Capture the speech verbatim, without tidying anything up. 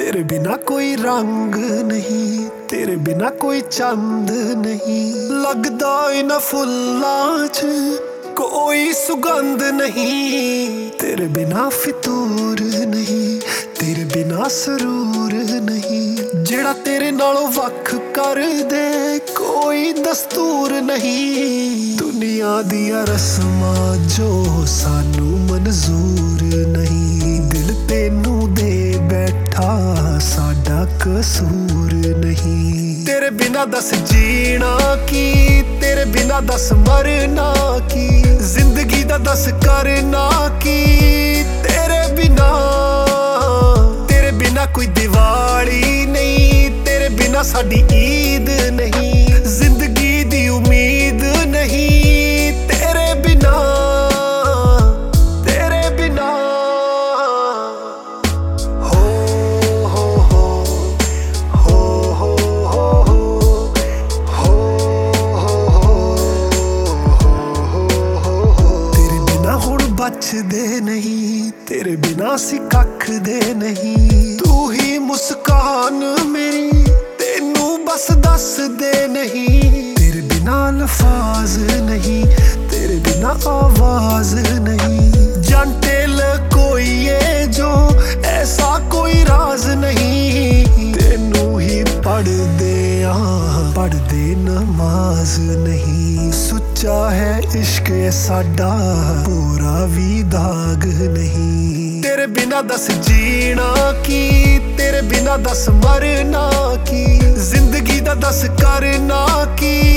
तेरे बिना कोई रंग नहीं, तेरे बिना कोई चंद नहीं, लगदा इन्हां फुल्लां च कोई सुगंध नहीं। तेरे बिना फितूर नहीं, तेरे बिना सरूर नहीं, जेड़ा तेरे नालों वख कर दे कोई दस्तूर नहीं। दुनिया दियां रस्मां जो सानू मंजूर नहीं, दिल तेनू दे बैठा साडा कसूर नहीं। तेरे बिना दस जीना की, तेरे बिना दस मरना की, जिंदगी दा दस करना की। तेरे बिना तेरे बिना कोई दिवाली नहीं, तेरे बिना साडी ईद नहीं, जिंदगी दी उम्मीद नहीं। तेरे बिना तेरे बिना हो हो हो हो हो हो हो। तेरे बिना हुण बचदे नहीं, तेरे बिना असीं कख दे नहीं। तू ही मुस्कान मेरी, तेनू बस दस दे नहीं। तेरे बिना अल्फाज नहीं, तेरे बिना आवाज नहीं। जानटेल कोई है जो ऐसा कोई राज नहीं। तेनू ही पढ़दे आ पढ़दे नमाज नहीं। सुच्चा है इश्क साडा पूरा भी दाग नहीं। तेरे बिना दस जीना की, तेरे बिना दस मरना की, जिंदगी दा दस करना की।